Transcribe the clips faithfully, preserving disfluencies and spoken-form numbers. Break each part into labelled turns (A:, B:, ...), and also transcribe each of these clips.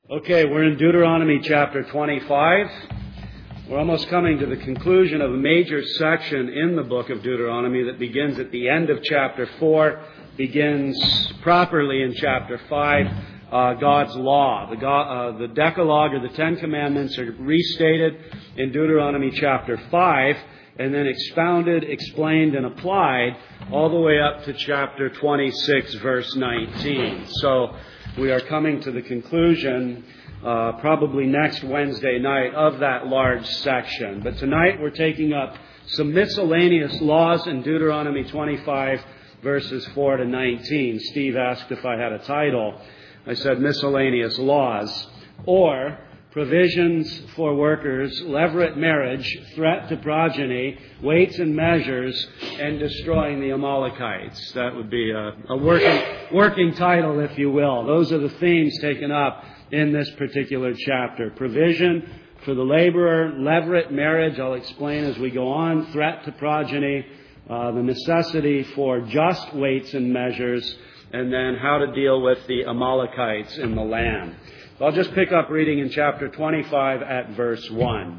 A: Okay, we're in Deuteronomy chapter twenty-five. We're almost coming to the conclusion of a major section in the book of Deuteronomy that begins at the end of chapter four, begins properly in chapter five, uh, God's law. The, God, uh, the Decalogue or the Ten Commandments are restated in Deuteronomy chapter five, and then expounded, explained, and applied all the way up to chapter twenty-six, verse nineteen. So we are coming to the conclusion, uh, probably next Wednesday night, of that large section. But tonight we're taking up some miscellaneous laws in Deuteronomy twenty-five, verses four to nineteen. Steve asked if I had a title. I said miscellaneous laws, or provisions for workers, levirate marriage, threat to progeny, weights and measures, and destroying the Amalekites. That would be a, a working, working title, if you will. Those are the themes taken up in this particular chapter. Provision for the laborer, levirate marriage, I'll explain as we go on, threat to progeny, uh, the necessity for just weights and measures, and then how to deal with the Amalekites in the land. I'll just pick up reading in chapter twenty-five at verse one.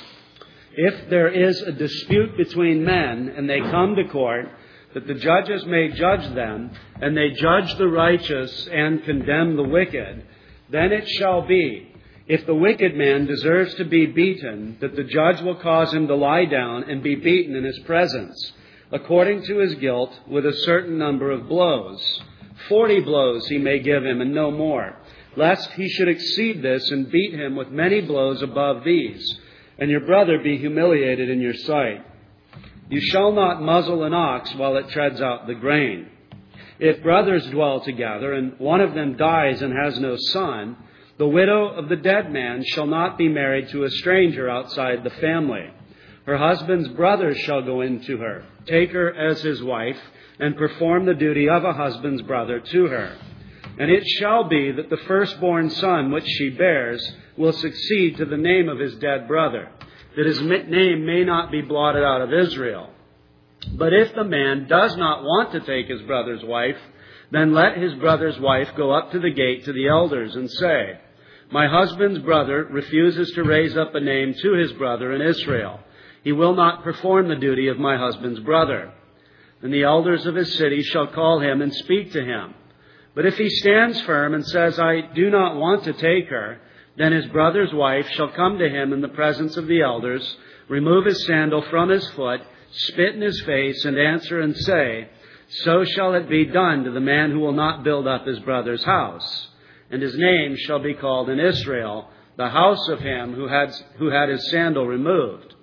A: If there is a dispute between men and they come to court, that the judges may judge them, and they judge the righteous and condemn the wicked, then it shall be, if the wicked man deserves to be beaten, that the judge will cause him to lie down and be beaten in his presence, according to his guilt, with a certain number of blows. Forty blows he may give him, and no more, lest he should exceed this and beat him with many blows above these, and your brother be humiliated in your sight. You shall not muzzle an ox while it treads out the grain. If brothers dwell together, and one of them dies and has no son, the widow of the dead man shall not be married to a stranger outside the family. Her husband's brothers shall go in to her, take her as his wife, and perform the duty of a husband's brother to her. And it shall be that the firstborn son which she bears will succeed to the name of his dead brother, that his name may not be blotted out of Israel. But if the man does not want to take his brother's wife, then let his brother's wife go up to the gate to the elders and say, my husband's brother refuses to raise up a name to his brother in Israel. He will not perform the duty of my husband's brother. And the elders of his city shall call him and speak to him. But if he stands firm and says, I do not want to take her, then his brother's wife shall come to him in the presence of the elders, remove his sandal from his foot, spit in his face, and answer and say, so shall it be done to the man who will not build up his brother's house. And his name shall be called in Israel, the house of him who had, who had his sandal removed.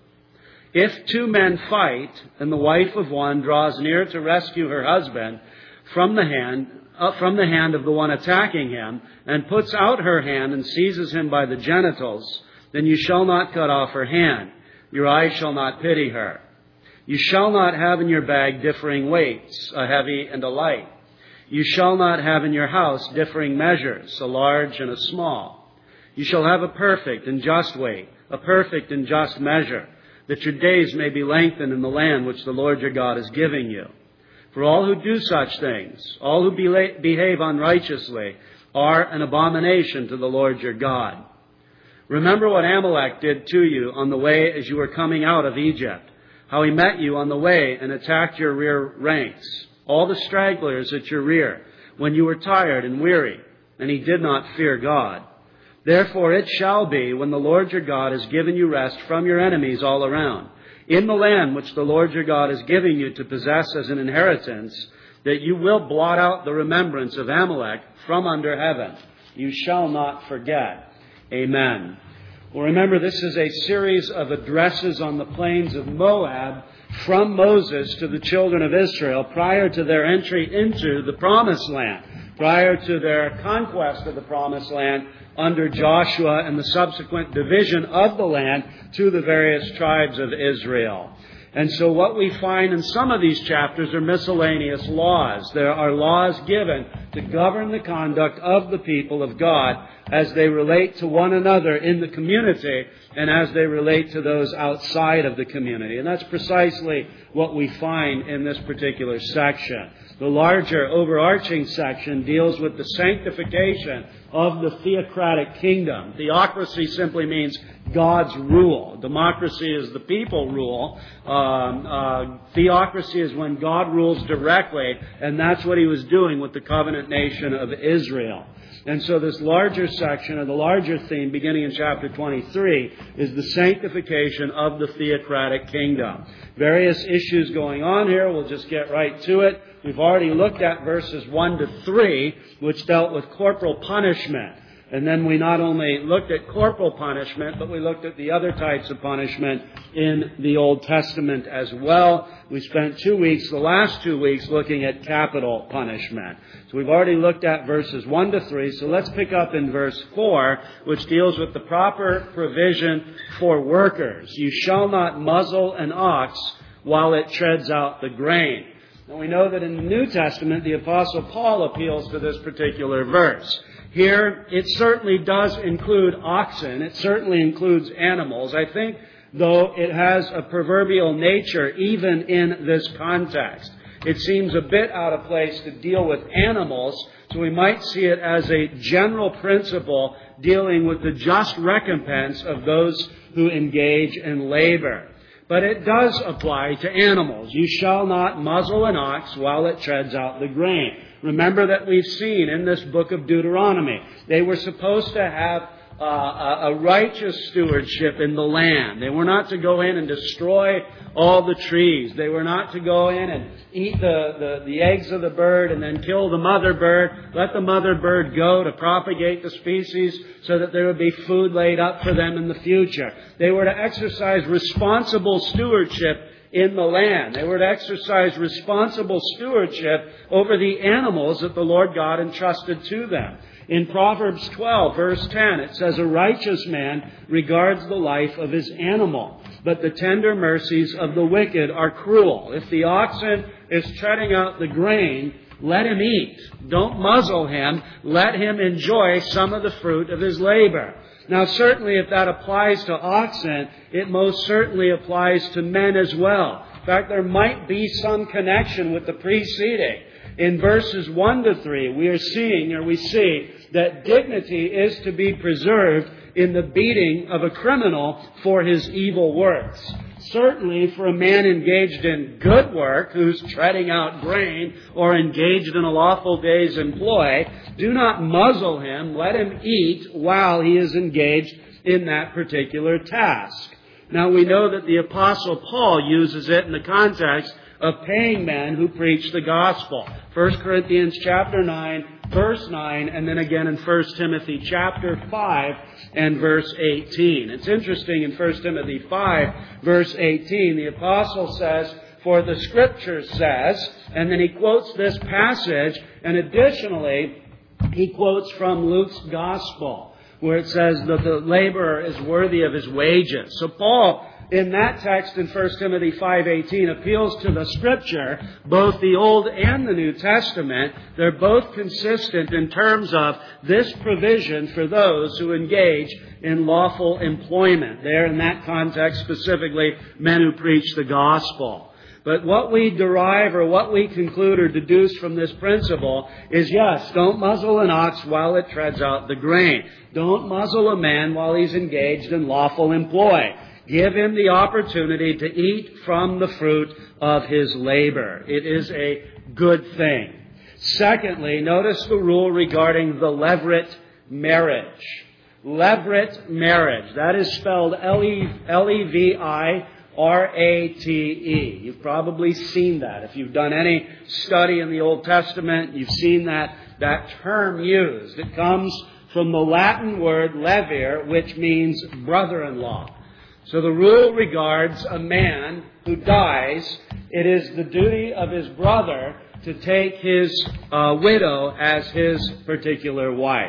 A: If two men fight, and the wife of one draws near to rescue her husband from the hand, uh, from the hand of the one attacking him, and puts out her hand and seizes him by the genitals, then you shall not cut off her hand. Your eyes shall not pity her. You shall not have in your bag differing weights, a heavy and a light. You shall not have in your house differing measures, a large and a small. You shall have a perfect and just weight, a perfect and just measure, that your days may be lengthened in the land which the Lord your God is giving you. For all who do such things, all who behave unrighteously, are an abomination to the Lord your God. Remember what Amalek did to you on the way as you were coming out of Egypt, how he met you on the way and attacked your rear ranks, all the stragglers at your rear, when you were tired and weary, and he did not fear God. Therefore it shall be, when the Lord your God has given you rest from your enemies all around, in the land which the Lord your God is giving you to possess as an inheritance, that you will blot out the remembrance of Amalek from under heaven. You shall not forget. Amen. Well, remember, this is a series of addresses on the plains of Moab from Moses to the children of Israel prior to their entry into the Promised Land, prior to their conquest of the Promised Land under Joshua and the subsequent division of the land to the various tribes of Israel. And so what we find in some of these chapters are miscellaneous laws. There are laws given to govern the conduct of the people of God as they relate to one another in the community and as they relate to those outside of the community. And that's precisely what we find in this particular section. The larger overarching section deals with the sanctification of the theocratic kingdom. Theocracy simply means God's rule. Democracy is the people rule. Um, uh, theocracy is when God rules directly, and that's what he was doing with the covenant nation of Israel. And so this larger section, or the larger theme, beginning in chapter twenty-three, is the sanctification of the theocratic kingdom. Various issues going on here. We'll just get right to it. We've already looked at verses one to three, which dealt with corporal punishment. And then we not only looked at corporal punishment, but we looked at the other types of punishment in the Old Testament as well. We spent two weeks, the last two weeks, looking at capital punishment. So we've already looked at verses one to three. So let's pick up in verse four, which deals with the proper provision for workers. You shall not muzzle an ox while it treads out the grain. Now we know that in the New Testament, the Apostle Paul appeals to this particular verse. Here, it certainly does include oxen. It certainly includes animals. I think, though, it has a proverbial nature even in this context. It seems a bit out of place to deal with animals, so we might see it as a general principle dealing with the just recompense of those who engage in labor. But it does apply to animals. You shall not muzzle an ox while it treads out the grain. Remember that we've seen in this book of Deuteronomy, they were supposed to have uh, a righteous stewardship in the land. They were not to go in and destroy all the trees. They were not to go in and eat the, the, the eggs of the bird and then kill the mother bird. Let the mother bird go to propagate the species so that there would be food laid up for them in the future. They were to exercise responsible stewardship in the land. They were to exercise responsible stewardship over the animals that the Lord God entrusted to them. In Proverbs twelve, verse ten, it says, a righteous man regards the life of his animal, but the tender mercies of the wicked are cruel. If the oxen is treading out the grain, let him eat. Don't muzzle him. Let him enjoy some of the fruit of his labor. Now, certainly if that applies to oxen, it most certainly applies to men as well. In fact, there might be some connection with the preceding. In verses one to three, we are seeing, or we see, that dignity is to be preserved in the beating of a criminal for his evil works. Certainly for a man engaged in good work, who's treading out grain or engaged in a lawful day's employ, do not muzzle him. Let him eat while he is engaged in that particular task. Now we know that the Apostle Paul uses it in the context of paying men who preach the gospel. First Corinthians chapter nine, verse nine, and then again in First Timothy chapter five and verse eighteen. It's interesting in First Timothy five, verse eighteen, the apostle says, for the Scripture says, and then he quotes this passage, and additionally, he quotes from Luke's gospel, where it says that the laborer is worthy of his wages. So Paul, in that text in First Timothy five eighteen, appeals to the Scripture, both the Old and the New Testament. They're both consistent in terms of this provision for those who engage in lawful employment. There, in that context, specifically, men who preach the gospel. But what we derive or what we conclude or deduce from this principle is, yes, don't muzzle an ox while it treads out the grain. Don't muzzle a man while he's engaged in lawful employ. Give him the opportunity to eat from the fruit of his labor. It is a good thing. Secondly, notice the rule regarding the levirate marriage. Levirate marriage. That is spelled L E V I R A T E. You've probably seen that. If you've done any study in the Old Testament, you've seen that, that term used. It comes from the Latin word levir, which means brother-in-law. So the rule regards a man who dies. It is the duty of his brother to take his uh, widow as his particular wife.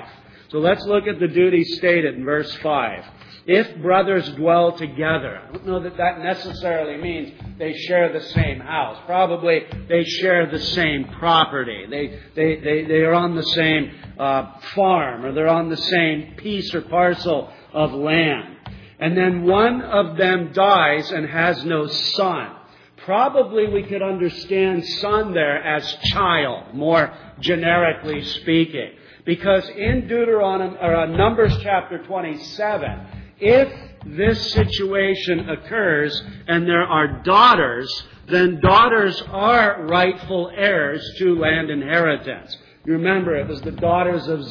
A: So let's look at the duty stated in verse five. If brothers dwell together. I don't know that that necessarily means they share the same house. Probably they share the same property. They they they, they are on the same uh, farm, or they're on the same piece or parcel of land. And then one of them dies and has no son. Probably we could understand son there as child, more generically speaking. Because in Deuteronomy, or uh, Numbers chapter twenty-seven, if this situation occurs and there are daughters, then daughters are rightful heirs to land inheritance. You remember, it was the daughters of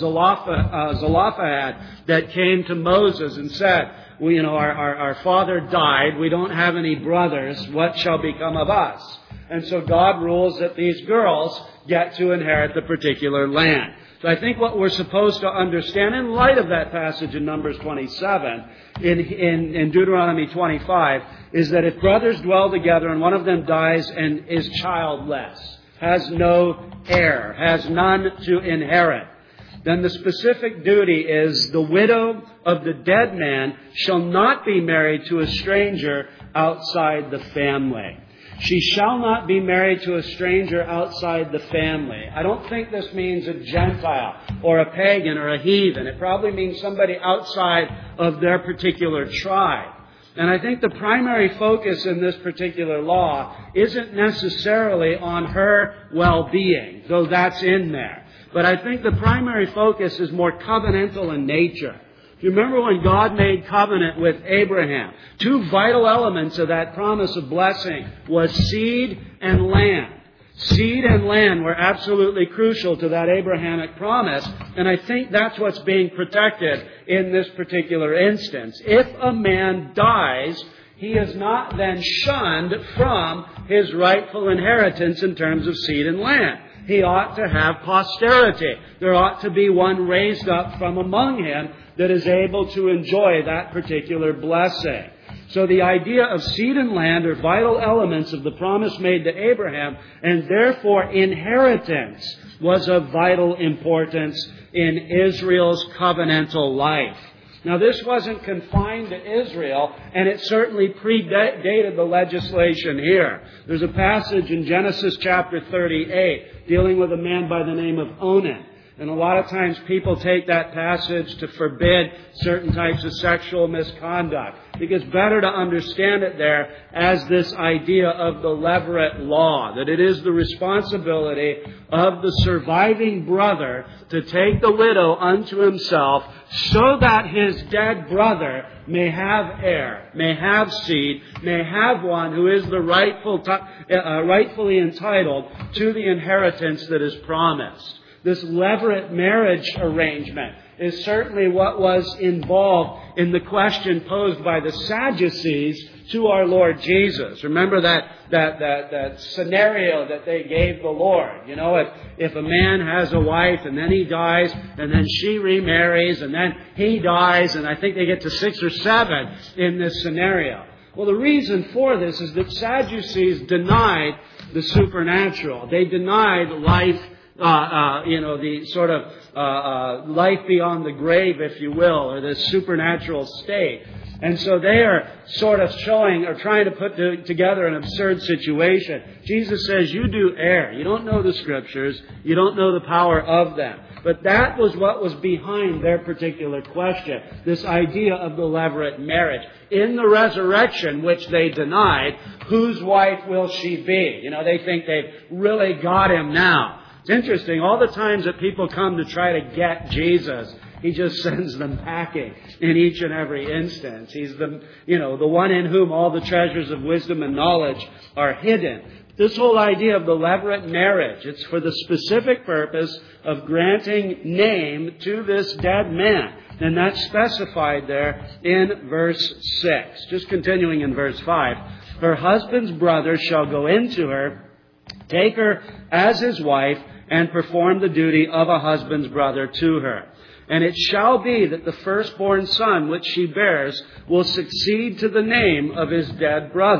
A: Zelophehad that came to Moses and said, well, you know, our, our, our father died. We don't have any brothers. What shall become of us? And so God rules that these girls get to inherit the particular land. So I think what we're supposed to understand in light of that passage in Numbers twenty-seven, in, in, in Deuteronomy twenty-five, is that if brothers dwell together and one of them dies and is childless, has no heir, has none to inherit, then the specific duty is the widow of the dead man shall not be married to a stranger outside the family. She shall not be married to a stranger outside the family. I don't think this means a Gentile or a pagan or a heathen. It probably means somebody outside of their particular tribe. And I think the primary focus in this particular law isn't necessarily on her well-being, though that's in there. But I think the primary focus is more covenantal in nature. You remember when God made covenant with Abraham? Two vital elements of that promise of blessing was seed and land. Seed and land were absolutely crucial to that Abrahamic promise, and I think that's what's being protected in this particular instance. If a man dies, he is not then shunned from his rightful inheritance in terms of seed and land. He ought to have posterity. There ought to be one raised up from among him that is able to enjoy that particular blessing. So the idea of seed and land are vital elements of the promise made to Abraham, and therefore inheritance was of vital importance in Israel's covenantal life. Now, this wasn't confined to Israel, and it certainly predated the legislation here. There's a passage in Genesis chapter thirty-eight dealing with a man by the name of Onan. And a lot of times people take that passage to forbid certain types of sexual misconduct. I think it's better to understand it there as this idea of the levirate law, that it is the responsibility of the surviving brother to take the widow unto himself so that his dead brother may have heir, may have seed, may have one who is the rightful, t- uh, rightfully entitled to the inheritance that is promised. This levirate marriage arrangement is certainly what was involved in the question posed by the Sadducees to our Lord Jesus. Remember that that that, that scenario that they gave the Lord. You know, if, if a man has a wife and then he dies and then she remarries and then he dies, and I think they get to six or seven in this scenario. Well, the reason for this is that Sadducees denied the supernatural. They denied life. Uh, uh, you know, the sort of uh, uh, life beyond the grave, if you will, or the supernatural state. And so they are sort of showing or trying to put to, together an absurd situation. Jesus says, you do err. You don't know the Scriptures. You don't know the power of them. But that was what was behind their particular question, this idea of the levirate marriage. In the resurrection, which they denied, whose wife will she be? You know, they think they've really got him now. It's interesting, all the times that people come to try to get Jesus, He just sends them packing in each and every instance. He's the, you know, the one in whom all the treasures of wisdom and knowledge are hidden. This whole idea of the levirate marriage, it's for the specific purpose of granting name to this dead man. And that's specified there in verse six. Just continuing in verse five. Her husband's brother shall go into her, take her as his wife, and perform the duty of a husband's brother to her. And it shall be that the firstborn son which she bears will succeed to the name of his dead brother.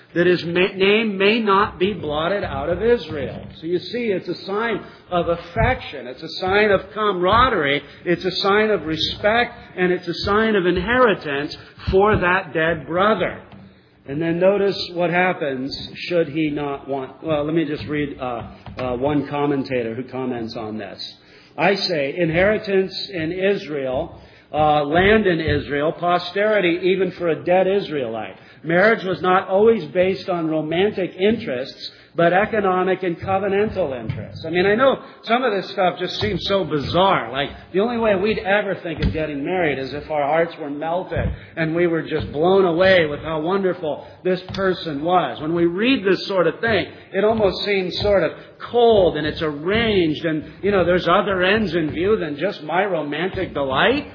A: that his name may not be blotted out of Israel. So you see, it's a sign of affection. It's a sign of camaraderie. It's a sign of respect. And it's a sign of inheritance for that dead brother. And then notice what happens should he not want... Well, let me just read uh, uh, one commentator who comments on this. I say, inheritance in Israel, uh, land in Israel, posterity even for a dead Israelite. Marriage was not always based on romantic interests, but economic and covenantal interests. I mean, I know some of this stuff just seems so bizarre. Like, the only way we'd ever think of getting married is if our hearts were melted and we were just blown away with how wonderful this person was. When we read this sort of thing, it almost seems sort of cold and it's arranged and, you know, there's other ends in view than just my romantic delight.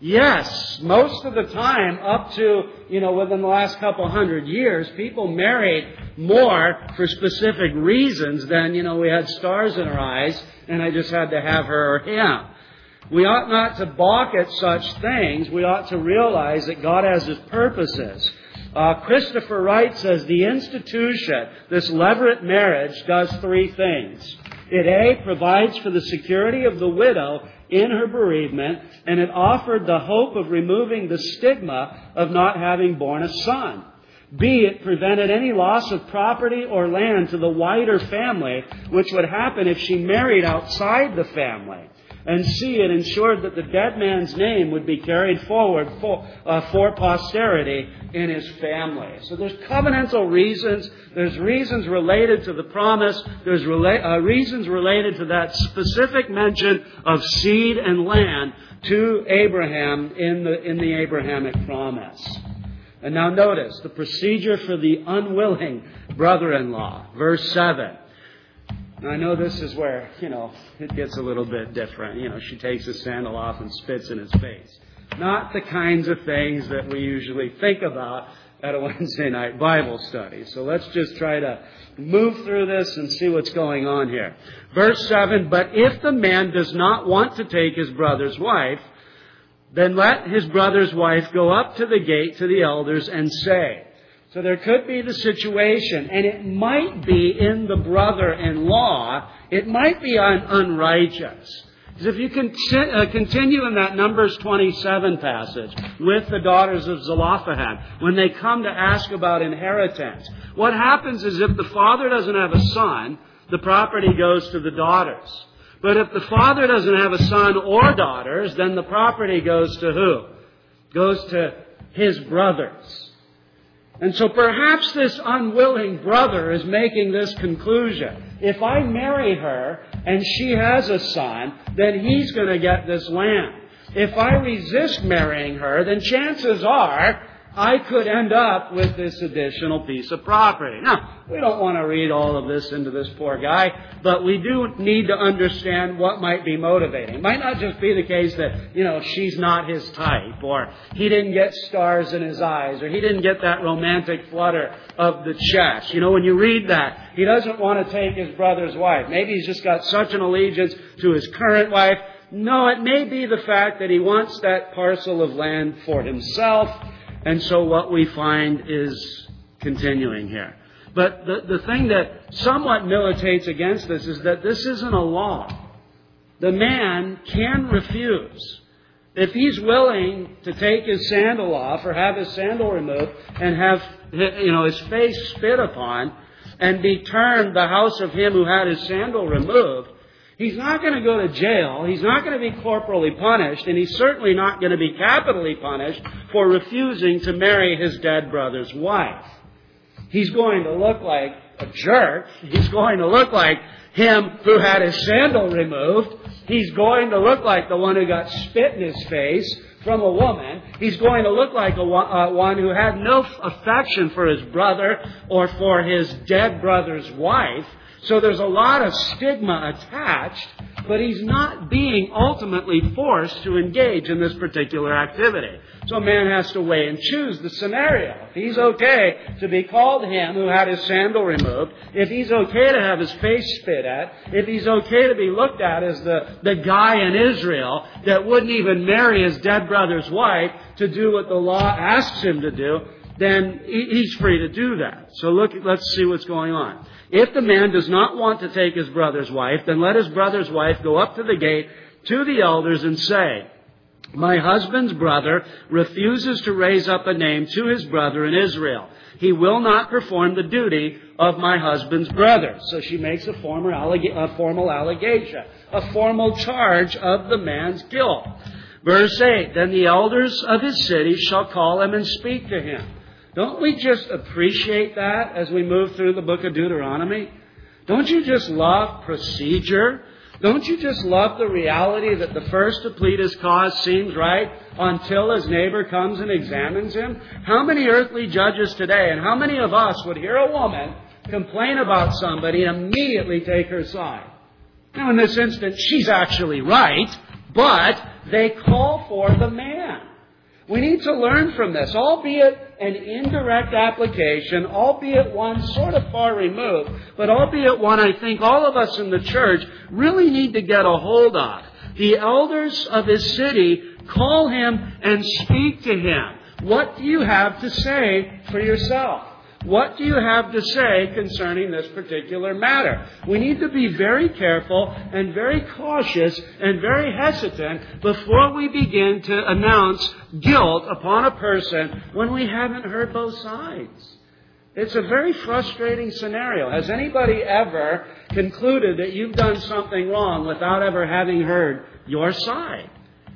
A: Yes, most of the time, up to, you know, within the last couple hundred years, people married more for specific reasons than, you know, we had stars in our eyes and I just had to have her or him. We ought not to balk at such things. We ought to realize that God has His purposes. Uh, Christopher Wright says the institution, this levirate marriage, does three things. It A, provides for the security of the widow in her bereavement, and it offered the hope of removing the stigma of not having borne a son. B, it prevented any loss of property or land to the wider family, which would happen if she married outside the family. And C, it ensured that the dead man's name would be carried forward for, uh, for posterity in his family. So there's covenantal reasons. There's reasons related to the promise. There's rela- uh, reasons related to that specific mention of seed and land to Abraham in the, in the Abrahamic promise. And now notice the procedure for the unwilling brother-in-law. Verse seven. Now, I know this is where, you know, it gets a little bit different. You know, she takes his sandal off and spits in his face. Not the kinds of things that we usually think about at a Wednesday night Bible study. So let's just try to move through this and see what's going on here. Verse seven, but if the man does not want to take his brother's wife, then let his brother's wife go up to the gate to the elders and say. So there could be the situation, and it might be in the brother-in-law, it might be un- unrighteous. Because if you conti- uh, continue in that Numbers twenty-seven passage with the daughters of Zelophehad, when they come to ask about inheritance, what happens is if the father doesn't have a son, the property goes to the daughters. But if the father doesn't have a son or daughters, then the property goes to who? Goes to his brothers. And so perhaps this unwilling brother is making this conclusion. If I marry her and she has a son, then he's going to get this land. If I resist marrying her, then chances are I could end up with this additional piece of property. Now, we don't want to read all of this into this poor guy, but we do need to understand what might be motivating. It might not just be the case that, you know, she's not his type, or he didn't get stars in his eyes, or he didn't get that romantic flutter of the chest. You know, when you read that, he doesn't want to take his brother's wife. Maybe he's just got such an allegiance to his current wife. No, it may be the fact that he wants that parcel of land for himself. And so what we find is continuing here. But the, the thing that somewhat militates against this is that this isn't a law. The man can refuse. If he's willing to take his sandal off or have his sandal removed and have, you know, his face spit upon and be termed the house of him who had his sandal removed, he's not going to go to jail, he's not going to be corporally punished, and he's certainly not going to be capitally punished for refusing to marry his dead brother's wife. He's going to look like a jerk. He's going to look like him who had his sandal removed. He's going to look like the one who got spit in his face from a woman. He's going to look like a uh, one who had no affection for his brother or for his dead brother's wife. So there's a lot of stigma attached, but he's not being ultimately forced to engage in this particular activity. So a man has to weigh and choose the scenario. If he's okay to be called him who had his sandal removed, if he's okay to have his face spit at, if he's okay to be looked at as the, the guy in Israel that wouldn't even marry his dead brother's wife to do what the law asks him to do, then he's free to do that. So look, let's see what's going on. If the man does not want to take his brother's wife, then let his brother's wife go up to the gate to the elders and say, my husband's brother refuses to raise up a name to his brother in Israel. He will not perform the duty of my husband's brother. So she makes a formal, alleg- a formal allegation, a formal charge of the man's guilt. Verse eight, then the elders of his city shall call him and speak to him. Don't we just appreciate that as we move through the book of Deuteronomy? Don't you just love procedure? Don't you just love the reality that the first to plead his cause seems right until his neighbor comes and examines him? How many earthly judges today, and how many of us would hear a woman complain about somebody and immediately take her side? Now, in this instance, she's actually right, but they call for the man. We need to learn from this, albeit an indirect application, albeit one sort of far removed, but albeit one I think all of us in the church really need to get a hold of. The elders of his city call him and speak to him. What do you have to say for yourself? What do you have to say concerning this particular matter? We need to be very careful and very cautious and very hesitant before we begin to announce guilt upon a person when we haven't heard both sides. It's a very frustrating scenario. Has anybody ever concluded that you've done something wrong without ever having heard your side?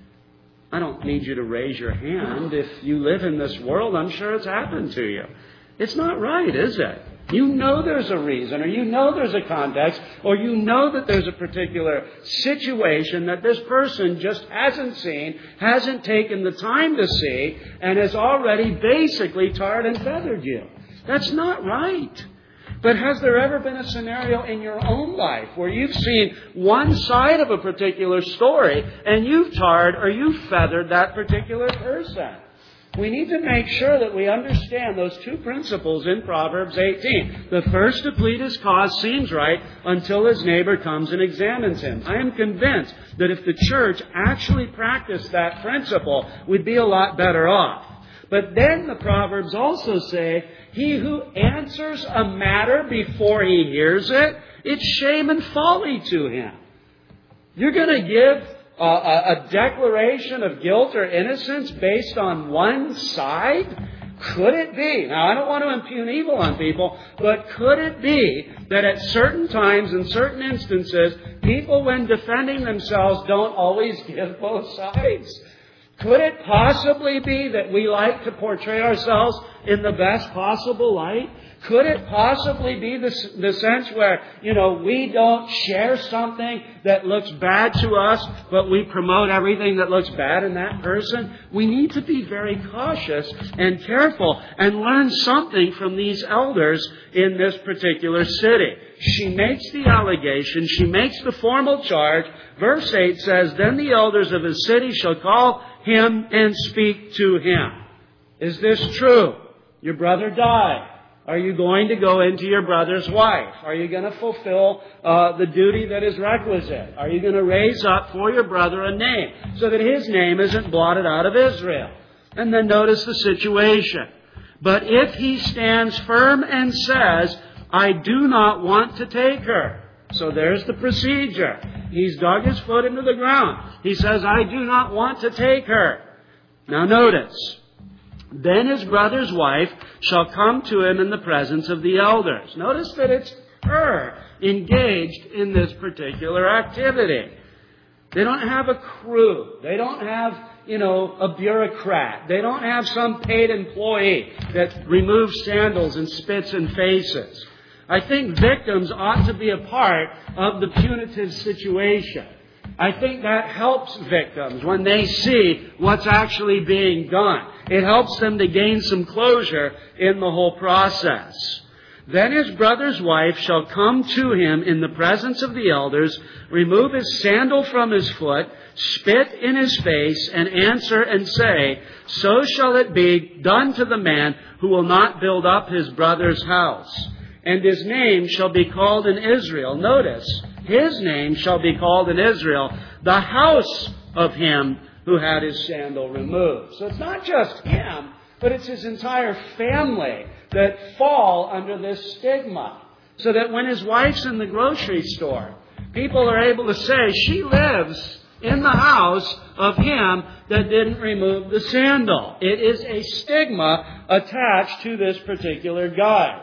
A: I don't need you to raise your hand. If you live in this world, I'm sure it's happened to you. It's not right, is it? You know there's a reason, or you know there's a context, or you know that there's a particular situation that this person just hasn't seen, hasn't taken the time to see, and has already basically tarred and feathered you. That's not right. But has there ever been a scenario in your own life where you've seen one side of a particular story, and you've tarred or you've feathered that particular person? We need to make sure that we understand those two principles in Proverbs eighteen. The first to plead his cause seems right until his neighbor comes and examines him. I am convinced that if the church actually practiced that principle, we'd be a lot better off. But then the Proverbs also say, he who answers a matter before he hears it, it's shame and folly to him. You're going to give A, a declaration of guilt or innocence based on one side? Could it be? Now, I don't want to impugn evil on people, but could it be that at certain times, in certain instances, people, when defending themselves, don't always give both sides? Could it possibly be that we like to portray ourselves in the best possible light? Could it possibly be the, the sense where, you know, we don't share something that looks bad to us, but we promote everything that looks bad in that person? We need to be very cautious and careful and learn something from these elders in this particular city. She makes the allegation. She makes the formal charge. Verse eight says, then the elders of his city shall call him and speak to him. Is this true? Your brother died. Are you going to go into your brother's wife? Are you going to fulfill uh, the duty that is requisite? Are you going to raise up for your brother a name so that his name isn't blotted out of Israel? And then notice the situation. But if he stands firm and says, I do not want to take her. So there's the procedure. He's dug his foot into the ground. He says, I do not want to take her. Now notice. Then his brother's wife shall come to him in the presence of the elders. Notice that it's her engaged in this particular activity. They don't have a crew. They don't have, you know, a bureaucrat. They don't have some paid employee that removes sandals and spits in faces. I think victims ought to be a part of the punitive situation. I think that helps victims when they see what's actually being done. It helps them to gain some closure in the whole process. Then his brother's wife shall come to him in the presence of the elders, remove his sandal from his foot, spit in his face, and answer and say, so shall it be done to the man who will not build up his brother's house. And his name shall be called in Israel. Notice, his name shall be called in Israel, the house of him who had his sandal removed. So it's not just him but it's his entire family that fall under this stigma. So that when his wife's in the grocery store, people are able to say, she lives in the house of him that didn't remove the sandal. It is a stigma attached to this particular guy.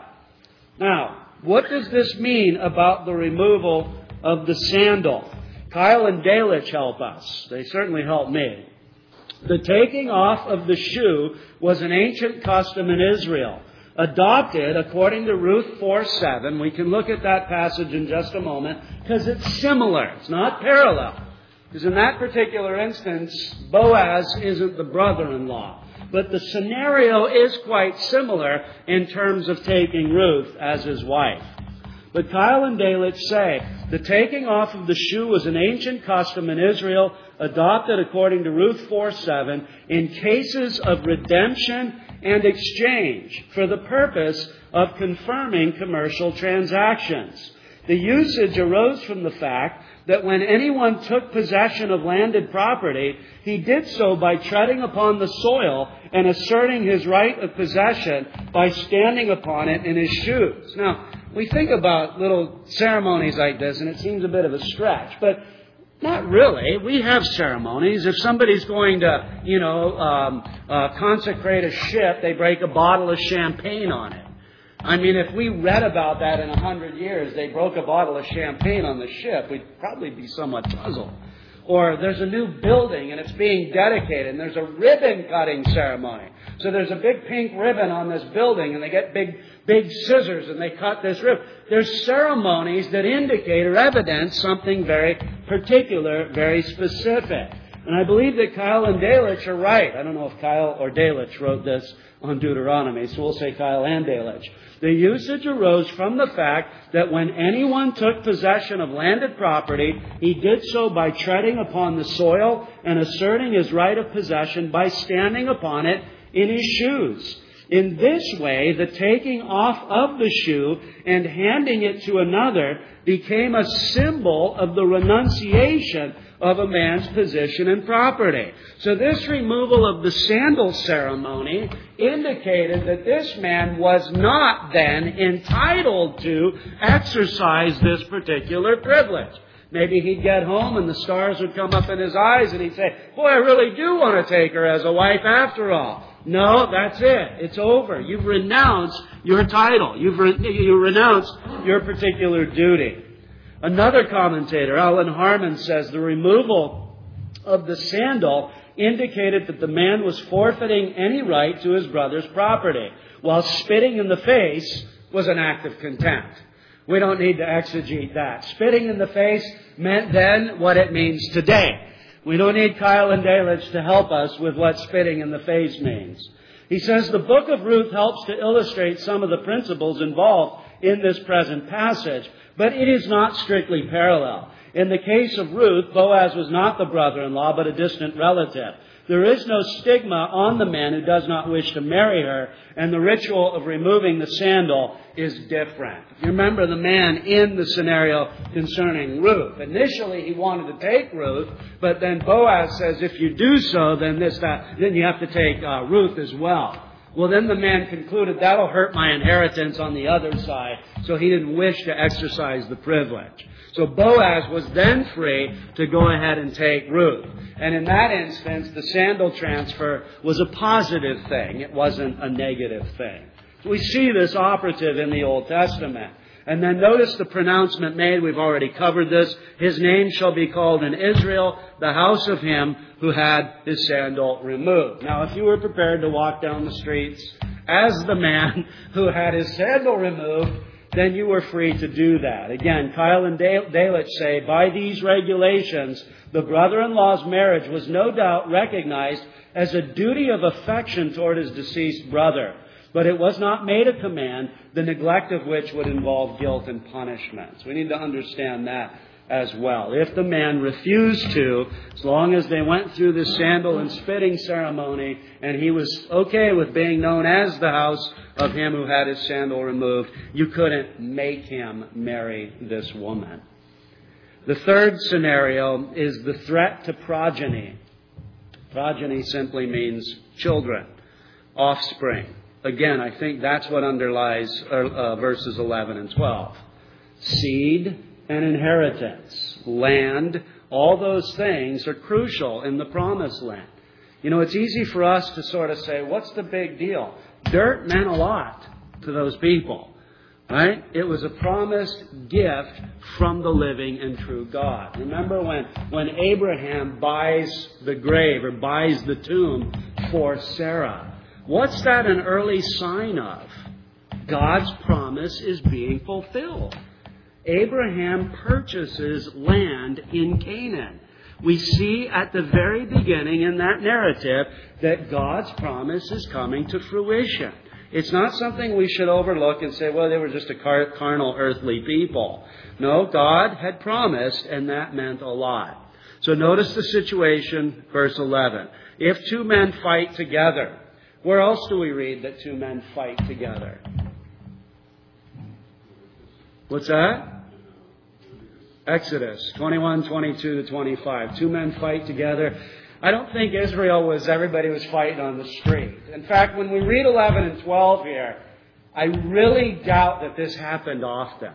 A: Now, what does this mean about the removal of the sandal? Kyle and Delitzsch help us. They certainly help me. The taking off of the shoe was an ancient custom in Israel, adopted according to Ruth four seven. We can look at that passage in just a moment because it's similar. It's not parallel. Because in that particular instance, Boaz isn't the brother-in-law. But the scenario is quite similar in terms of taking Ruth as his wife. But Kyle and Delitzsch say the taking off of the shoe was an ancient custom in Israel, adopted according to Ruth four seven, in cases of redemption and exchange for the purpose of confirming commercial transactions. The usage arose from the fact that when anyone took possession of landed property, he did so by treading upon the soil and asserting his right of possession by standing upon it in his shoes. Now, we think about little ceremonies like this, and it seems a bit of a stretch, but not really. We have ceremonies. If somebody's going to, you know, um, uh, consecrate a ship, they break a bottle of champagne on it. I mean, if we read about that in a hundred years, they broke a bottle of champagne on the ship, we'd probably be somewhat puzzled. Or there's a new building and it's being dedicated and there's a ribbon cutting ceremony. So there's a big pink ribbon on this building and they get big, big scissors and they cut this ribbon. There's ceremonies that indicate or evidence something very particular, very specific. And I believe that Kyle and Delitzsch are right. I don't know if Kyle or Delitzsch wrote this on Deuteronomy, so we'll say Kyle and Delitzsch. The usage arose from the fact that when anyone took possession of landed property, he did so by treading upon the soil and asserting his right of possession by standing upon it in his shoes. In this way, the taking off of the shoe and handing it to another became a symbol of the renunciation of a man's position and property. So this removal of the sandal ceremony indicated that this man was not then entitled to exercise this particular privilege. Maybe he'd get home and the stars would come up in his eyes and he'd say, boy, I really do want to take her as a wife after all. No, that's it. It's over. You've renounced your title. You've re- you renounced your particular duty. Another commentator, Alan Harmon, says the removal of the sandal indicated that the man was forfeiting any right to his brother's property, while spitting in the face was an act of contempt. We don't need to exegete that. Spitting in the face meant then what it means today. We don't need Kyle and Delitzsch to help us with what spitting in the face means. He says the book of Ruth helps to illustrate some of the principles involved in this present passage, but it is not strictly parallel. In the case of Ruth, Boaz was not the brother-in-law, but a distant relative. There is no stigma on the man who does not wish to marry her, and the ritual of removing the sandal is different. If you remember the man in the scenario concerning Ruth, initially he wanted to take Ruth, but then Boaz says, if you do so, then this, that, then you have to take uh, Ruth as well. Well, then the man concluded, that'll hurt my inheritance on the other side, so he didn't wish to exercise the privilege. So Boaz was then free to go ahead and take Ruth. And in that instance, the sandal transfer was a positive thing. It wasn't a negative thing. We see this operative in the Old Testament. And then notice the pronouncement made. We've already covered this. His name shall be called in Israel, the house of him who had his sandal removed. Now, if you were prepared to walk down the streets as the man who had his sandal removed, then you were free to do that. Again, Kyle and Delitzsch say, by these regulations, the brother-in-law's marriage was no doubt recognized as a duty of affection toward his deceased brother. But it was not made a command, the neglect of which would involve guilt and punishment. So we need to understand that as well. If the man refused to, as long as they went through the sandal and spitting ceremony, and he was okay with being known as the house of him who had his sandal removed, you couldn't make him marry this woman. The third scenario is the threat to progeny. Progeny simply means children. offspring. Again, I think that's what underlies uh, verses eleven and twelve. Seed and inheritance, land, all those things are crucial in the promised land. You know, it's easy for us to sort of say, what's the big deal? Dirt meant a lot to those people, right? It was a promised gift from the living and true God. Remember when, when Abraham buys the grave or buys the tomb for Sarah? What's that an early sign of? God's promise is being fulfilled. Abraham purchases land in Canaan. We see at the very beginning in that narrative that God's promise is coming to fruition. It's not something we should overlook and say, well, they were just a car- carnal, earthly people. No, God had promised, and that meant a lot. So notice the situation, verse eleven. If two men fight together, where else do we read that two men fight together? What's that? Exodus twenty-one, twenty-two to twenty-five. Two men fight together. I don't think Israel was, everybody was fighting on the street. In fact, when we read eleven and twelve here, I really doubt that this happened often.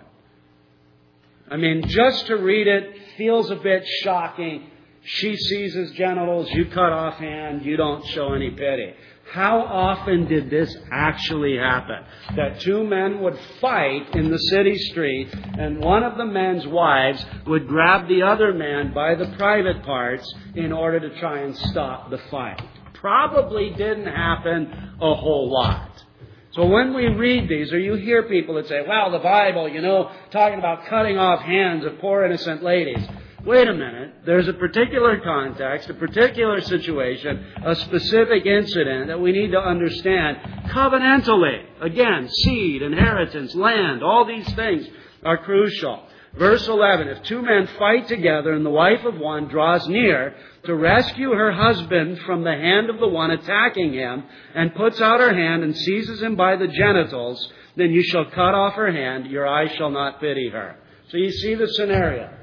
A: I mean, just to read it feels a bit shocking. She sees his genitals, you cut off hand, you don't show any pity. How often did this actually happen? That two men would fight in the city street, and one of the men's wives would grab the other man by the private parts in order to try and stop the fight. Probably didn't happen a whole lot. So when we read these, or you hear people that say, well, the Bible, you know, talking about cutting off hands of poor innocent ladies. Wait a minute. There's a particular context, a particular situation, a specific incident that we need to understand covenantally. Again, seed, inheritance, land, all these things are crucial. Verse eleven, if two men fight together and the wife of one draws near to rescue her husband from the hand of the one attacking him and puts out her hand and seizes him by the genitals, then you shall cut off her hand, your eye shall not pity her. So you see the scenario.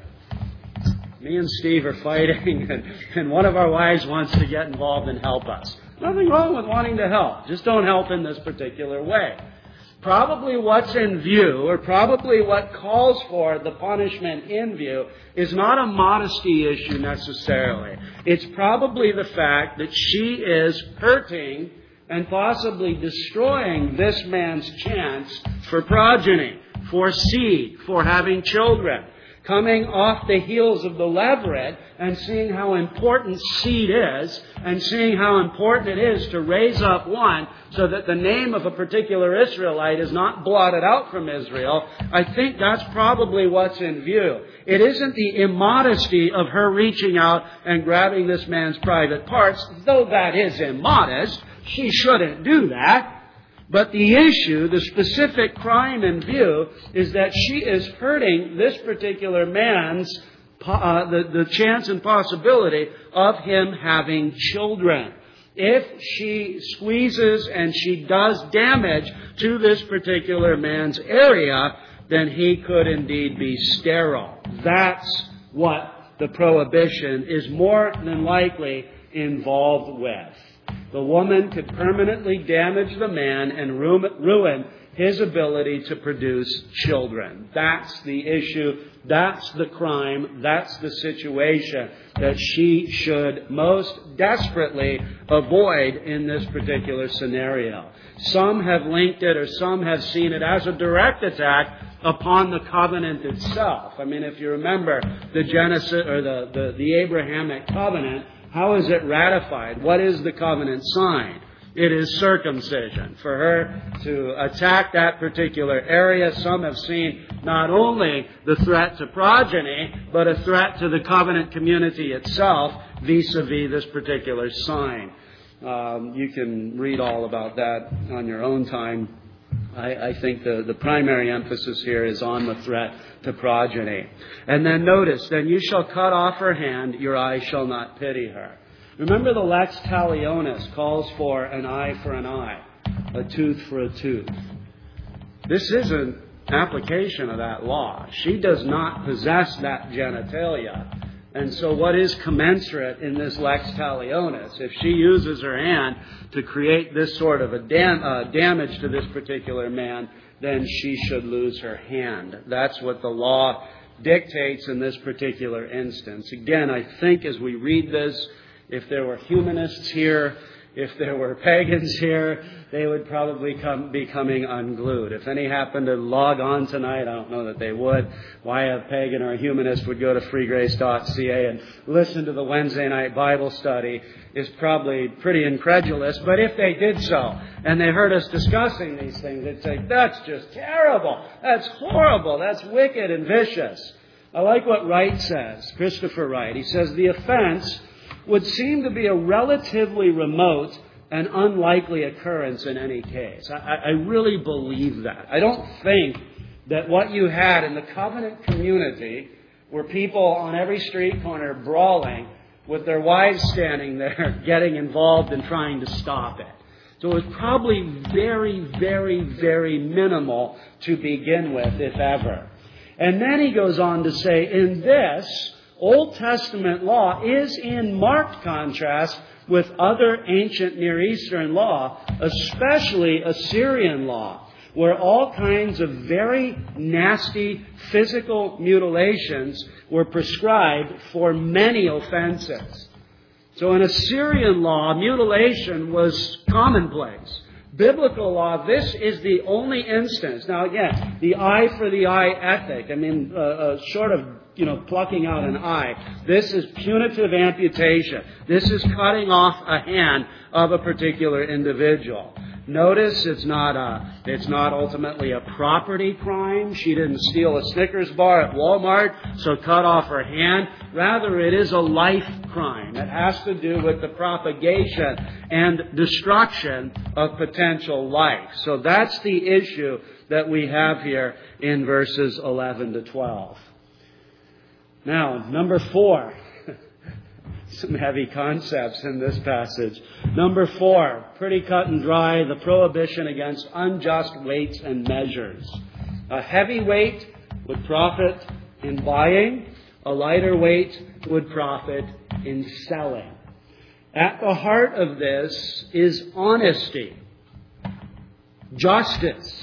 A: Me and Steve are fighting, and, and one of our wives wants to get involved and help us. Nothing wrong with wanting to help. Just don't help in this particular way. Probably what's in view, or probably what calls for the punishment in view, is not a modesty issue necessarily. It's probably the fact that she is hurting and possibly destroying this man's chance for progeny, for seed, for having children. Coming off the heels of the leveret and seeing how important seed is and seeing how important it is to raise up one so that the name of a particular Israelite is not blotted out from Israel, I think that's probably what's in view. It isn't the immodesty of her reaching out and grabbing this man's private parts, though that is immodest. She shouldn't do that. But the issue, the specific crime in view, is that she is hurting this particular man's, uh, the, the chance and possibility of him having children. If she squeezes and she does damage to this particular man's area, then he could indeed be sterile. That's what the prohibition is more than likely involved with. The woman could permanently damage the man and ruin his ability to produce children. That's the issue. That's the crime. That's the situation that she should most desperately avoid in this particular scenario. Some have linked it, or some have seen it as a direct attack upon the covenant itself. I mean, if you remember the Genesis or the, the, the Abrahamic covenant, how is it ratified? What is the covenant sign? It is circumcision. For her to attack that particular area, some have seen not only the threat to progeny, but a threat to the covenant community itself vis-a-vis this particular sign. Um, you can read all about that on your own time. I, I think the, the primary emphasis here is on the threat to progeny. And then notice, then you shall cut off her hand, your eye shall not pity her. Remember the lex talionis calls for an eye for an eye, a tooth for a tooth. This is an application of that law. She does not possess that genitalia. And so what is commensurate in this lex talionis? If she uses her hand to create this sort of a dam- uh, damage to this particular man, then she should lose her hand. That's what the law dictates in this particular instance. Again, I think as we read this, if there were humanists here, if there were pagans here, they would probably come, be coming unglued. If any happened to log on tonight, I don't know that they would. Why a pagan or a humanist would go to free grace dot c a and listen to the Wednesday night Bible study is probably pretty incredulous. But if they did so, and they heard us discussing these things, they'd say, that's just terrible. That's horrible. That's wicked and vicious. I like what Wright says, Christopher Wright. He says, the offense would seem to be a relatively remote and unlikely occurrence in any case. I, I really believe that. I don't think that what you had in the covenant community were people on every street corner brawling with their wives standing there getting involved and trying to stop it. So it was probably very, very, very minimal to begin with, if ever. And then he goes on to say, in this, Old Testament law is in marked contrast with other ancient Near Eastern law, especially Assyrian law, where all kinds of very nasty physical mutilations were prescribed for many offenses. So in Assyrian law, mutilation was commonplace. Biblical law, this is the only instance. Now again, the eye for the eye ethic, I mean, uh, uh, short of you know, plucking out an eye. This is punitive amputation. This is cutting off a hand of a particular individual. Notice it's not a, it's not ultimately a property crime. She didn't steal a Snickers bar at Walmart, so cut off her hand. Rather, it is a life crime. It has to do with the propagation and destruction of potential life. So that's the issue that we have here in verses eleven to twelve. Now, number four. Some heavy concepts in this passage. Number four, pretty cut and dry, the prohibition against unjust weights and measures. A heavy weight would profit in buying. A lighter weight would profit in selling. At the heart of this is honesty, justice,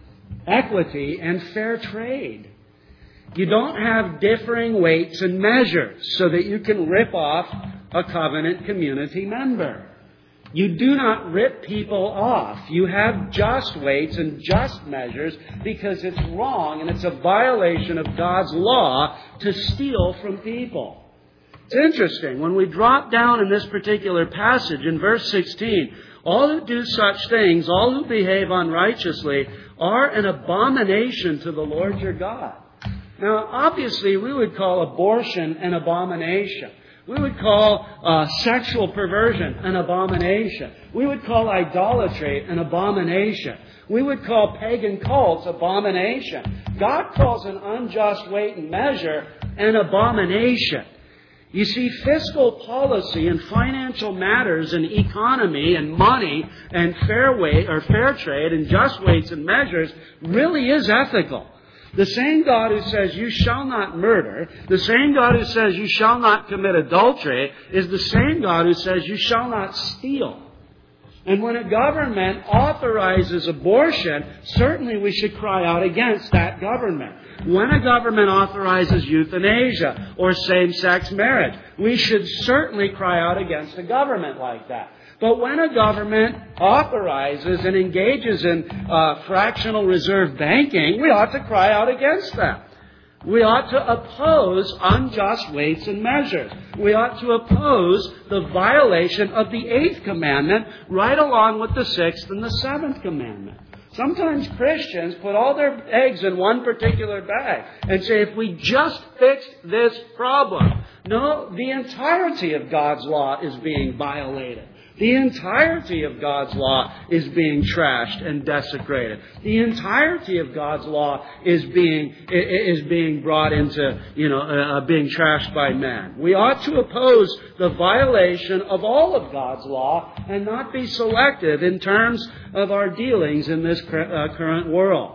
A: equity, and fair trade. You don't have differing weights and measures so that you can rip off a covenant community member. You do not rip people off. You have just weights and just measures because it's wrong and it's a violation of God's law to steal from people. It's interesting. When we drop down in this particular passage in verse sixteen, all who do such things, all who behave unrighteously, are an abomination to the Lord your God. Now, obviously, we would call abortion an abomination. We would call uh, sexual perversion an abomination. We would call idolatry an abomination. We would call pagan cults abomination. God calls an unjust weight and measure an abomination. You see, fiscal policy and financial matters and economy and money and fair weight or fair trade and just weights and measures really is ethical. The same God who says you shall not murder, the same God who says you shall not commit adultery, is the same God who says you shall not steal. And when a government authorizes abortion, certainly we should cry out against that government. When a government authorizes euthanasia or same-sex marriage, we should certainly cry out against a government like that. But when a government authorizes and engages in uh, fractional reserve banking, we ought to cry out against that. We ought to oppose unjust weights and measures. We ought to oppose the violation of the eighth commandment right along with the sixth and the seventh commandment. Sometimes Christians put all their eggs in one particular bag and say, if we just fixed this problem. No, the entirety of God's law is being violated. The entirety of God's law is being trashed and desecrated. The entirety of God's law is being is being brought into, you know, uh, being trashed by man. We ought to oppose the violation of all of God's law and not be selective in terms of our dealings in this uh, current world.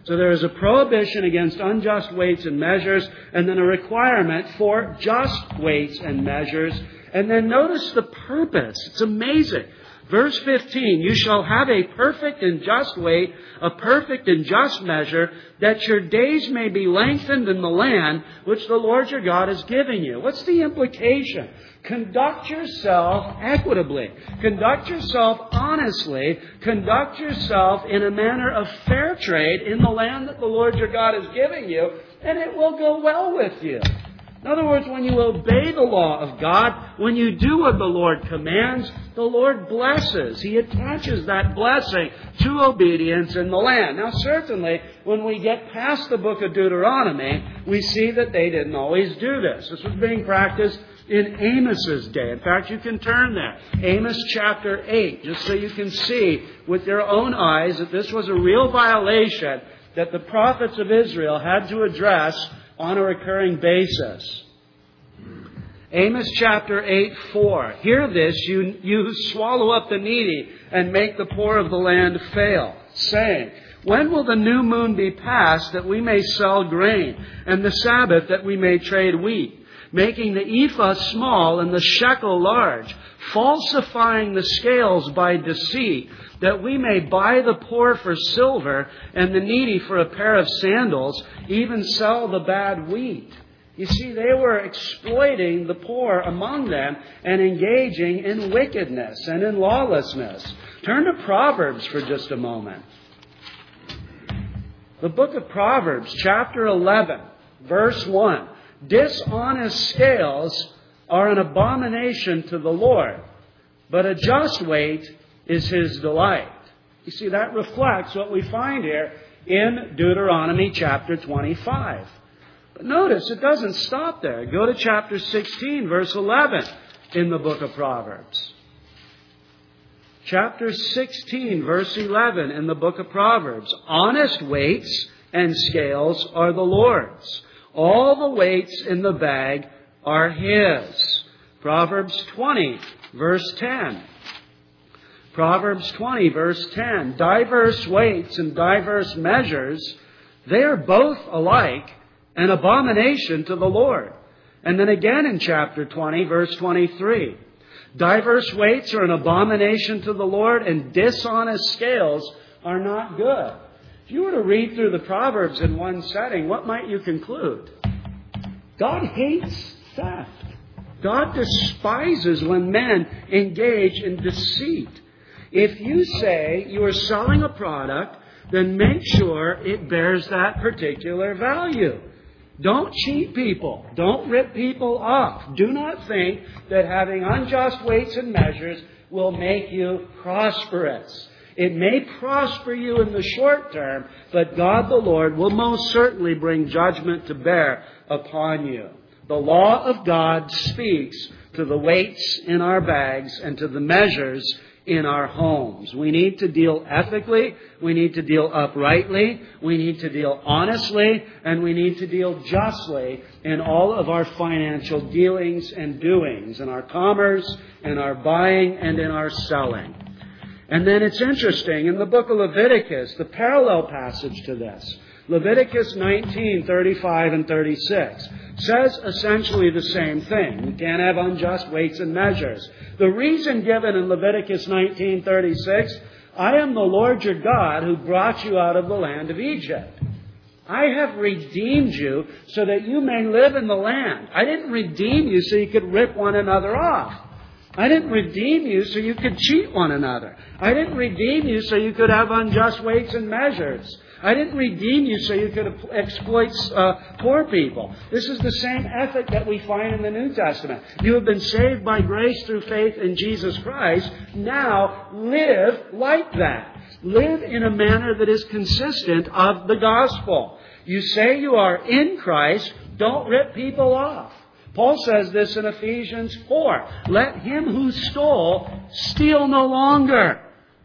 A: So there is a prohibition against unjust weights and measures, and then a requirement for just weights and measures. And then notice the purpose. It's amazing. Verse fifteen, you shall have a perfect and just weight, a perfect and just measure, that your days may be lengthened in the land which the Lord your God is giving you. What's the implication? Conduct yourself equitably. Conduct yourself honestly. Conduct yourself in a manner of fair trade in the land that the Lord your God is giving you, and it will go well with you. In other words, when you obey the law of God, when you do what the Lord commands, the Lord blesses. He attaches that blessing to obedience in the land. Now, certainly, when we get past the book of Deuteronomy, we see that they didn't always do this. This was being practiced in Amos's day. In fact, you can turn there. Amos chapter eight, just so you can see with your own eyes that this was a real violation that the prophets of Israel had to address on a recurring basis. Amos chapter eight, four. Hear this, you, you who swallow up the needy and make the poor of the land fail, saying, when will the new moon be passed that we may sell grain, and the Sabbath that we may trade wheat, making the ephah small and the shekel large, falsifying the scales by deceit, that we may buy the poor for silver and the needy for a pair of sandals, even sell the bad wheat. You see, they were exploiting the poor among them and engaging in wickedness and in lawlessness. Turn to Proverbs for just a moment. The book of Proverbs, chapter eleven, verse one. Dishonest scales are an abomination to the Lord, but a just weight is His delight. You see, that reflects what we find here in Deuteronomy chapter twenty-five. But notice, it doesn't stop there. Go to chapter sixteen, verse eleven in the book of Proverbs. Chapter sixteen, verse eleven in the book of Proverbs. Honest weights and scales are the Lord's. All the weights in the bag are His. Proverbs twenty, verse ten. Proverbs twenty, verse ten. Diverse weights and diverse measures, they are both alike an abomination to the Lord. And then again in chapter twenty, verse twenty-three. Diverse weights are an abomination to the Lord, and dishonest scales are not good. If you were to read through the Proverbs in one setting, what might you conclude? God hates theft. God despises when men engage in deceit. If you say you are selling a product, then make sure it bears that particular value. Don't cheat people. Don't rip people off. Do not think that having unjust weights and measures will make you prosperous. It may prosper you in the short term, but God the Lord will most certainly bring judgment to bear upon you. The law of God speaks to the weights in our bags and to the measures in our homes. We need to deal ethically, we need to deal uprightly, we need to deal honestly, and we need to deal justly in all of our financial dealings and doings, in our commerce, in our buying, and in our selling. And then it's interesting, in the book of Leviticus, the parallel passage to this, Leviticus nineteen, thirty-five and thirty-six, says essentially the same thing. We can't have unjust weights and measures. The reason given in Leviticus nineteen, thirty-six, I am the Lord your God who brought you out of the land of Egypt. I have redeemed you so that you may live in the land. I didn't redeem you so you could rip one another off. I didn't redeem you so you could cheat one another. I didn't redeem you so you could have unjust weights and measures. I didn't redeem you so you could exploit uh, poor people. This is the same ethic that we find in the New Testament. You have been saved by grace through faith in Jesus Christ. Now live like that. Live in a manner that is consistent of the gospel. You say you are in Christ, don't rip people off. Paul says this in Ephesians four. Let him who stole steal no longer.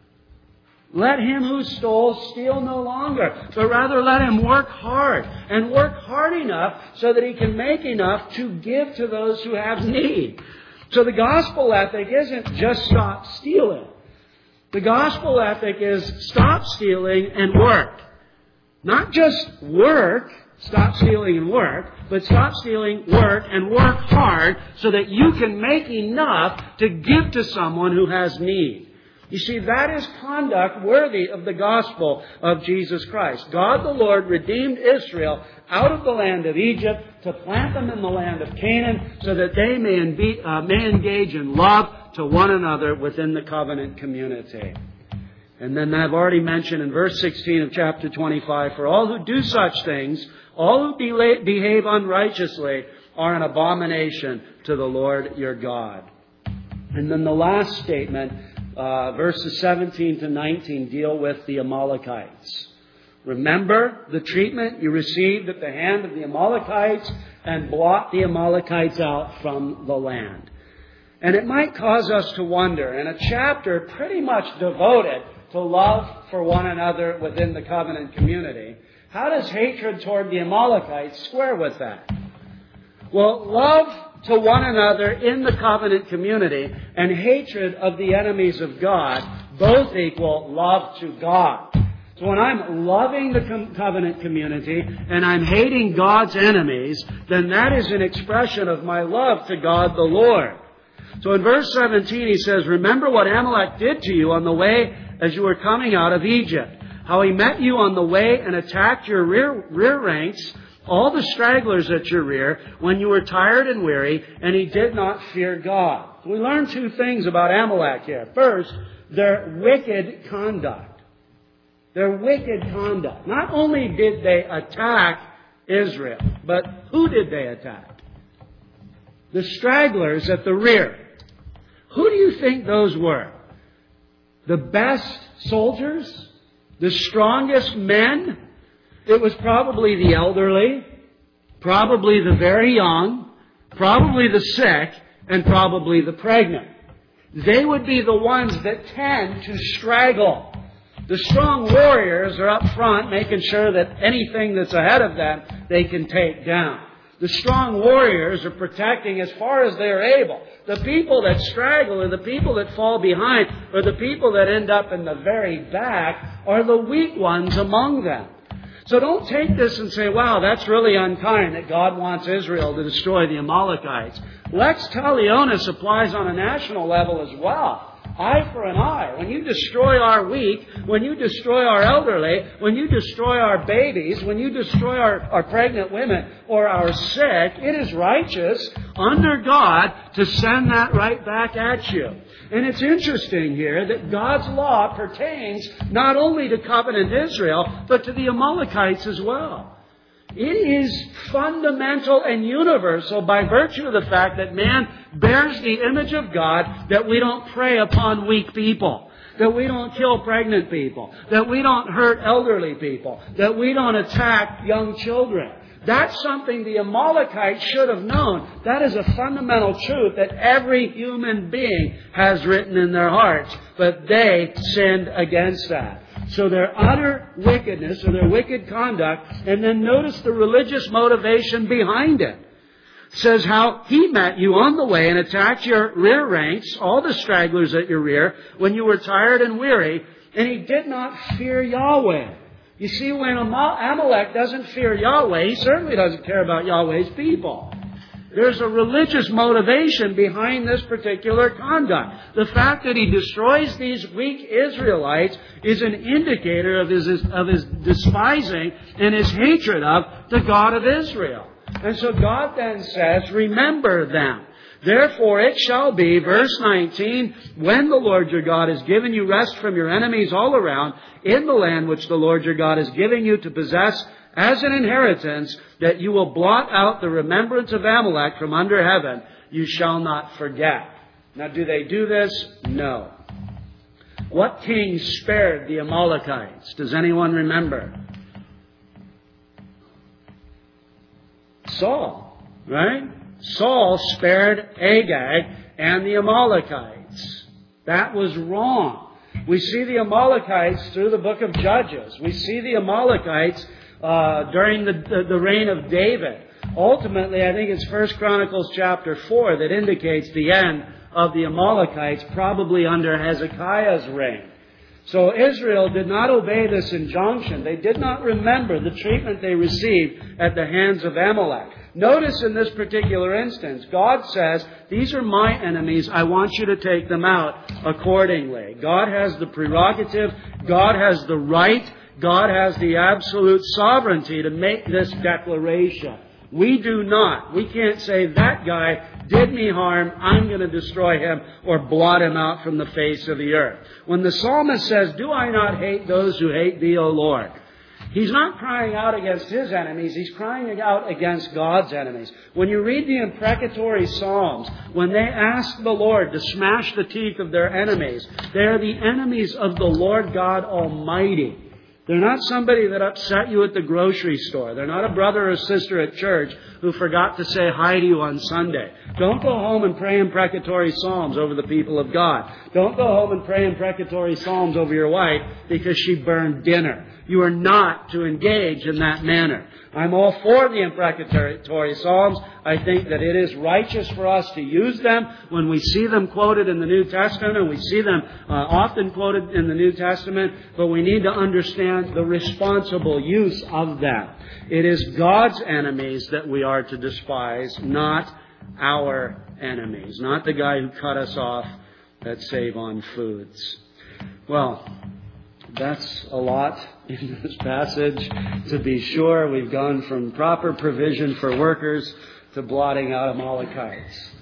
A: Let him who stole steal no longer, but rather let him work hard and work hard enough so that he can make enough to give to those who have need. So the gospel ethic isn't just stop stealing. The gospel ethic is stop stealing and work. Not just work, stop stealing and work, but stop stealing, work, and work hard so that you can make enough to give to someone who has need. You see, that is conduct worthy of the gospel of Jesus Christ. God the Lord redeemed Israel out of the land of Egypt to plant them in the land of Canaan so that they may, enbe- uh, may engage in love to one another within the covenant community. And then I've already mentioned in verse sixteen of chapter twenty-five, for all who do such things, all who be- behave unrighteously, are an abomination to the Lord your God. And then the last statement, uh, verses seventeen to nineteen, deal with the Amalekites. Remember the treatment you received at the hand of the Amalekites and blot the Amalekites out from the land. And it might cause us to wonder, in a chapter pretty much devoted to love for one another within the covenant community, how does hatred toward the Amalekites square with that? Well, love to one another in the covenant community and hatred of the enemies of God both equal love to God. So when I'm loving the covenant community and I'm hating God's enemies, then that is an expression of my love to God the Lord. So in verse seventeen he says, remember what Amalek did to you on the way as you were coming out of Egypt, how he met you on the way and attacked your rear, rear ranks, all the stragglers at your rear, when you were tired and weary, and he did not fear God. We learn two things about Amalek here. First, their wicked conduct. Their wicked conduct. Not only did they attack Israel, but who did they attack? The stragglers at the rear. Who do you think those were? The best soldiers? The strongest men? It was probably the elderly, probably the very young, probably the sick, and probably the pregnant. They would be the ones that tend to straggle. The strong warriors are up front making sure that anything that's ahead of them they can take down. The strong warriors are protecting as far as they're able. The people that straggle or the people that fall behind or the people that end up in the very back are the weak ones among them. So don't take this and say, wow, that's really unkind that God wants Israel to destroy the Amalekites. Lex talionis applies on a national level as well. Eye for an eye. When you destroy our weak, when you destroy our elderly, when you destroy our babies, when you destroy our, our pregnant women or our sick, it is righteous under God to send that right back at you. And it's interesting here that God's law pertains not only to covenant Israel, but to the Amalekites as well. It is fundamental and universal by virtue of the fact that man bears the image of God, that we don't prey upon weak people, that we don't kill pregnant people, that we don't hurt elderly people, that we don't attack young children. That's something the Amalekites should have known. That is a fundamental truth that every human being has written in their hearts, but they sinned against that. So their utter wickedness or their wicked conduct, and then notice the religious motivation behind it. It says how he met you on the way and attacked your rear ranks, all the stragglers at your rear, when you were tired and weary, and he did not fear Yahweh. You see, when Amalek doesn't fear Yahweh, he certainly doesn't care about Yahweh's people. There's a religious motivation behind this particular conduct. The fact that he destroys these weak Israelites is an indicator of his, of his despising and his hatred of the God of Israel. And so God then says, remember them. Therefore it shall be, verse nineteen, when the Lord your God has given you rest from your enemies all around, in the land which the Lord your God is giving you to possess as an inheritance, that you will blot out the remembrance of Amalek from under heaven. You shall not forget. Now, do they do this? No. What king spared the Amalekites? Does anyone remember? Saul, right? Saul spared Agag and the Amalekites. That was wrong. We see the Amalekites through the book of Judges. We see the Amalekites uh, during the, the, the reign of David. Ultimately, I think it's First Chronicles chapter four that indicates the end of the Amalekites, probably under Hezekiah's reign. So Israel did not obey this injunction. They did not remember the treatment they received at the hands of Amalek. Notice in this particular instance, God says, these are my enemies. I want you to take them out accordingly. God has the prerogative. God has the right. God has the absolute sovereignty to make this declaration. We do not. We can't say, that guy did me harm, I'm going to destroy him or blot him out from the face of the earth. When the psalmist says, do I not hate those who hate thee, O Lord? He's not crying out against his enemies. He's crying out against God's enemies. When you read the imprecatory Psalms, when they ask the Lord to smash the teeth of their enemies, they are the enemies of the Lord God Almighty. They're not somebody that upset you at the grocery store. They're not a brother or sister at church who forgot to say hi to you on Sunday. Don't go home and pray imprecatory psalms over the people of God. Don't go home and pray imprecatory psalms over your wife because she burned dinner. You are not to engage in that manner. I'm all for the imprecatory psalms. I think that it is righteous for us to use them when we see them quoted in the New Testament, and we see them uh, often quoted in the New Testament, but we need to understand the responsible use of them. It is God's enemies that we are to despise, not our enemies, not the guy who cut us off at Save on Foods. Well, that's a lot in this passage. To be sure, we've gone from proper provision for workers to blotting out Amalekites.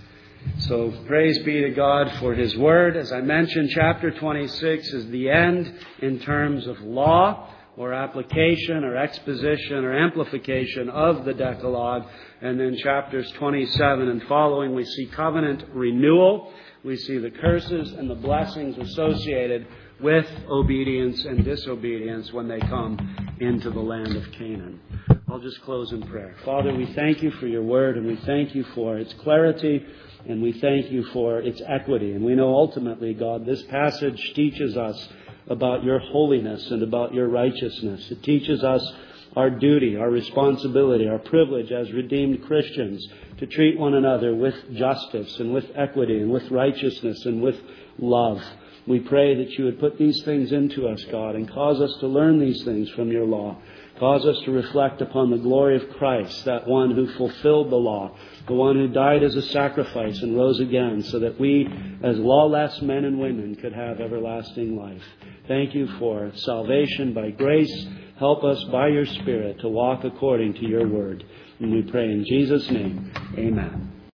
A: So praise be to God for His Word. As I mentioned, chapter twenty-six is the end in terms of law or application or exposition or amplification of the Decalogue. And then chapters twenty-seven and following, we see covenant renewal. We see the curses and the blessings associated with obedience and disobedience when they come into the land of Canaan. I'll just close in prayer. Father, we thank you for your word, and we thank you for its clarity, and we thank you for its equity. And we know ultimately, God, this passage teaches us about your holiness and about your righteousness. It teaches us our duty, our responsibility, our privilege as redeemed Christians to treat one another with justice and with equity and with righteousness and with love. We pray that you would put these things into us, God, and cause us to learn these things from your law. Cause us to reflect upon the glory of Christ, that one who fulfilled the law, the one who died as a sacrifice and rose again, so that we, as lawless men and women, could have everlasting life. Thank you for salvation by grace. Help us by your Spirit to walk according to your word. And we pray in Jesus' name, amen.